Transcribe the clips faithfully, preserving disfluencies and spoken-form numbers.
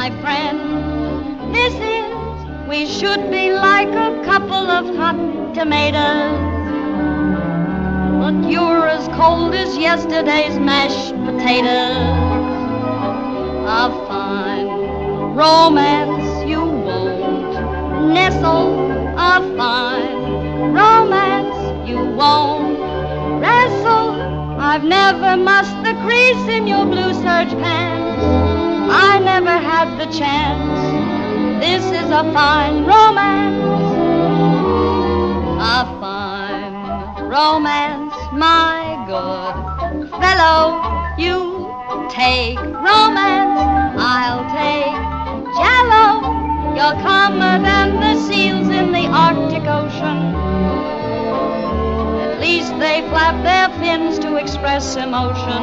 my friend. This is, we should be like a couple of hot tomatoes. But you're as cold as yesterday's mashed potatoes. A fine romance you won't nestle. A fine romance you won't wrestle. I've never mussed the crease in your blue serge pants. I never had the chance. This is a fine romance. A fine romance, my good fellow. You take romance, I'll take jello. You're calmer than the seals in the Arctic Ocean. At least they flap their fins to express emotion.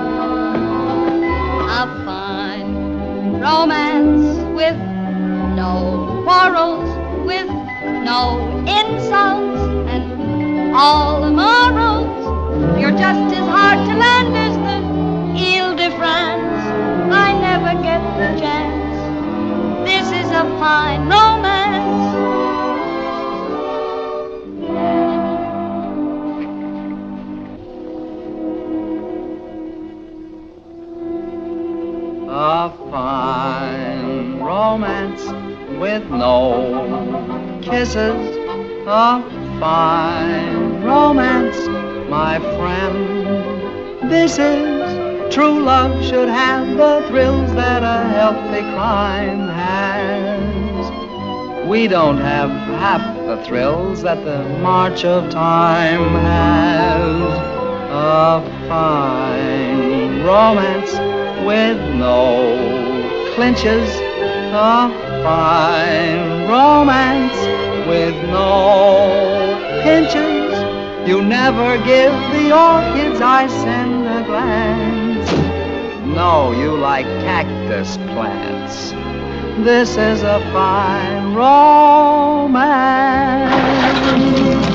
A fine romance with no quarrels, with no insults, and all the morals. You're just as hard to land as the Ile de France. I never get the chance. This is a fine romance. A fine romance with no kisses. A fine romance, my friend. This is true love should have the thrills that a healthy crime has. We don't have half the thrills that the march of time has. A fine romance with no clinches. A fine romance with no pinches. You never give the orchids I send a glance. No, you like cactus plants. This is a fine romance.